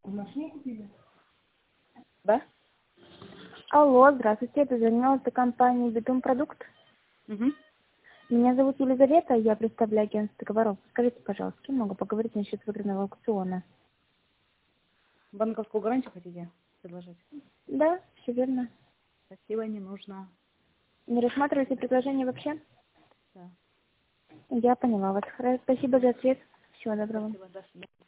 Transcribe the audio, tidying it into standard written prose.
Да? Алло, здравствуйте, это звонила компания «Бетум Продукт». Угу. Меня зовут Елизавета, я представляю агентство товаров. Скажите, пожалуйста, с кем могу поговорить насчет выигранного аукциона? Банковскую гарантию хотите предложить? Да, все верно. Спасибо, не нужно. Не рассматриваете предложение вообще? Да. Я поняла вас. Спасибо за ответ. Всего доброго. Спасибо, до свидания.